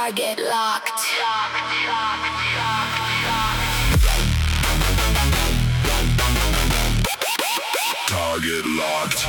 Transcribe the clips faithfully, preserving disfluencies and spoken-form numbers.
Target locked. Target locked.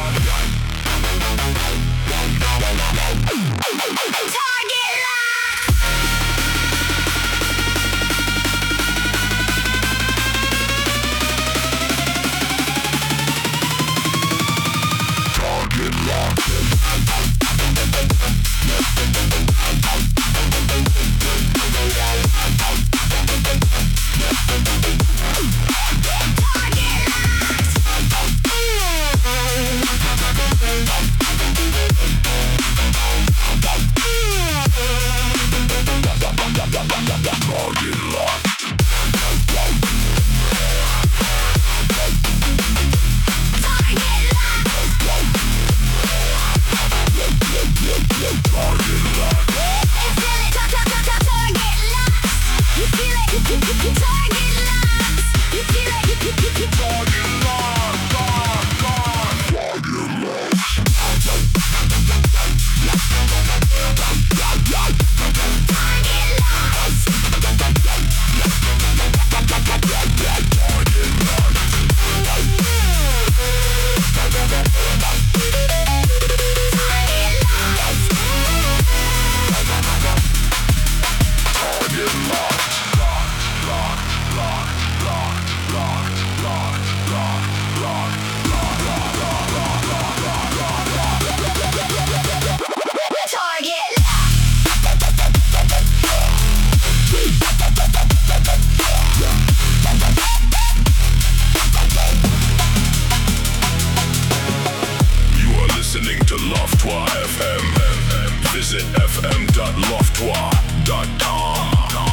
Listening to Loftoir F M. Visit f m dot loftoir dot com.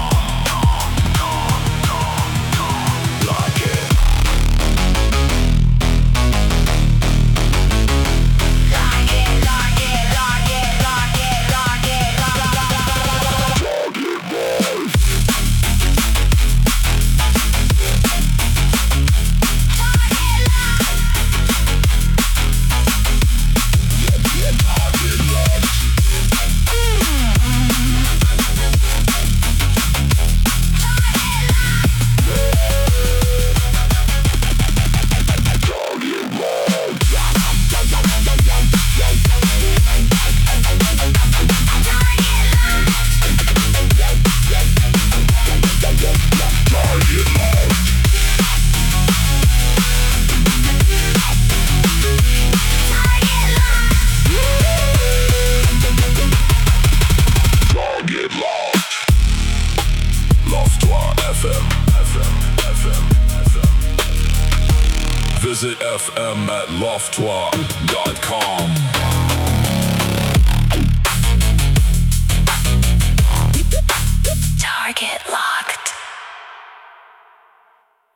Lock it. Lock it, lock it, lock it, lock it, lock it, lock it. Visit F M at loftoir dot com.